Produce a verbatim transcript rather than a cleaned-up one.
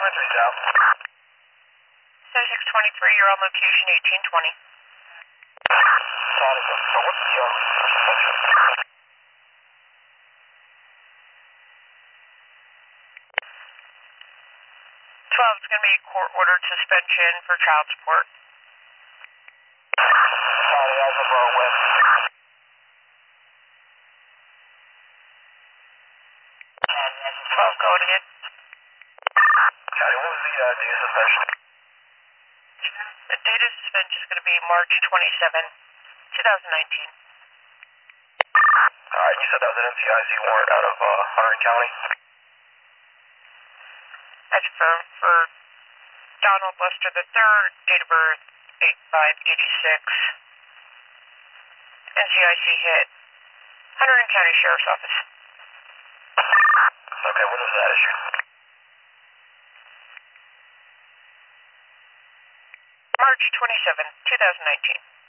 went three south. thirty-six twenty-three, you're on location eighteen twenty. Sorry, so what's the, uh, twelve is going to be court-ordered suspension for child support. Sorry, Algebra West. twelve, going again. County, what was the uh, date of suspension? The date of suspension is going to be March twenty-seventh, twenty nineteen. Alright, you said that was an N C I C warrant out of uh, Hunter County? That's affirmed for Donald Lester the third, date of birth eight five eighty-six. N C I C hit Hunter County Sheriff's Office. Okay, when was that issued? March twenty-seventh, twenty nineteen.